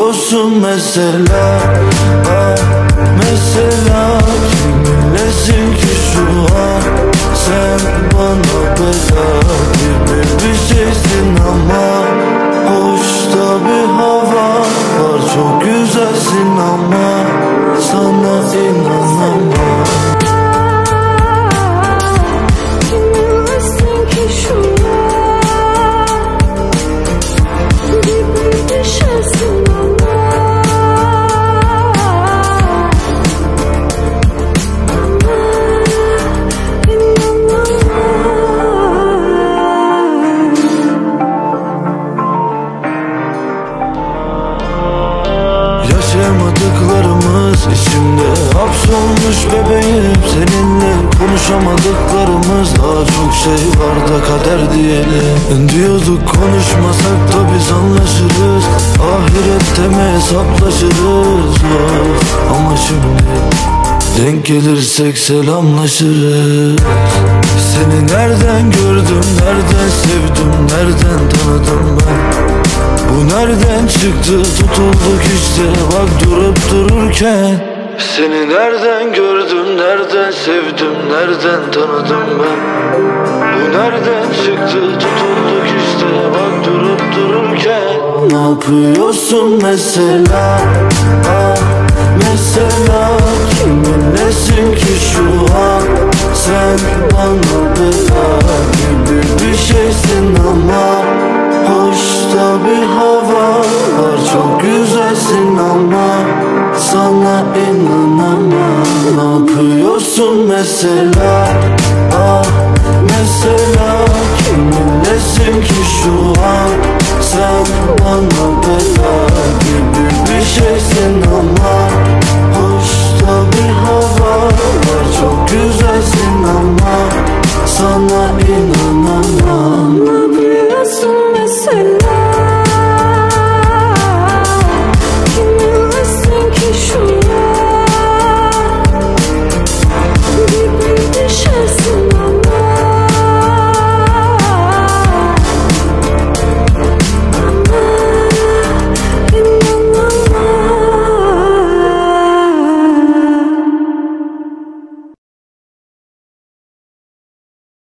yapıyorsun mesela? Mesela kiminlesin ki şu an? Sen bana bela gibi bir şeysin ama hoşta bir hava var, çok güzelsin ama sana inanamam. Kiminlesin ki şu an? Gibi bir şeysin ama yaşayamadıklarımız içimde hapsolmuş bebeğim. Seninle konuşamadıklarımız, daha çok şey var da kader diyelim. Diyorduk konuşmasak da biz anlaşırız, ahirette mi hesaplaşırız? Ama şimdi denk gelirsek selamlaşırız. Seni nereden gördüm, nereden sevdim, nereden tanıdım ben? Bu nereden çıktı, tutulduk işte bak durup dururken. Seni nereden gördüm, nereden sevdim, nereden tanıdım ben? Bu nereden çıktı, tutulduk işte bak durup dururken. Ne yapıyorsun mesela? Mesela kiminlesin ki şu an? Sen bana bela gibi bir şeysin ama hoşta bir hava var, çok güzelsin ama sana inanamam. Ne yapıyorsun mesela? Mesela kiminlesin ki şu